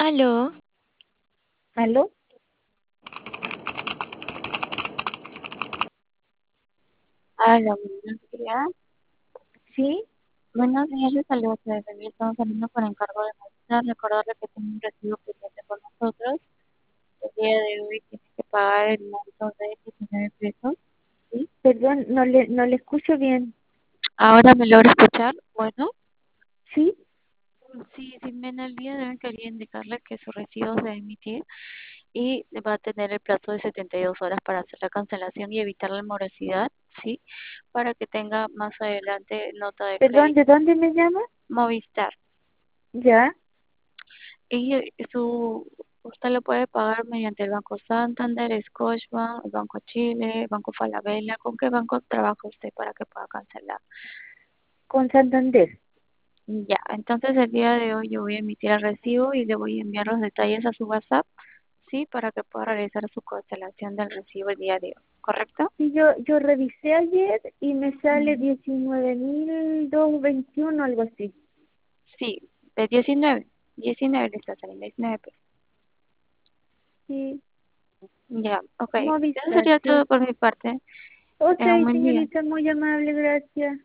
Aló, ¿Aló? aló, buenos días. ¿Sí? Buenos días, les saludo desde aquí. Estamos saliendo por encargo de maestra. Recordarle que tiene un recibo pendiente con nosotros. El día de hoy tiene que pagar el monto de 19 pesos. ¿Sí? Perdón, no le escucho bien. Ahora me logra escuchar. Bueno, ¿Sí? sí, en el día de hoy quería indicarle que su recibo se va a emitir y va a tener el plazo de 72 horas para hacer la cancelación y evitar la morosidad, ¿sí? Para que tenga más adelante nota de Perdón, crédito. ¿de dónde me llama? Movistar. Ya. Y usted lo puede pagar mediante el Banco Santander, Scotiabank, el Banco Chile, Banco Falabella. ¿Con qué banco trabaja usted para que pueda cancelar? Con Santander. Ya, entonces el día de hoy yo voy a emitir el recibo y le voy a enviar los detalles a su WhatsApp, ¿sí? Para que pueda realizar su cancelación del recibo el día de hoy, ¿correcto? Sí, yo revisé ayer y me sale Mm, 19.221, algo así. sí, de 19 le está saliendo, 19 pesos. Sí, Ya, ok. Eso Movistar, sería todo sí. por mi parte. Que Ok, tenga un buen día. señorita, muy amable, gracias.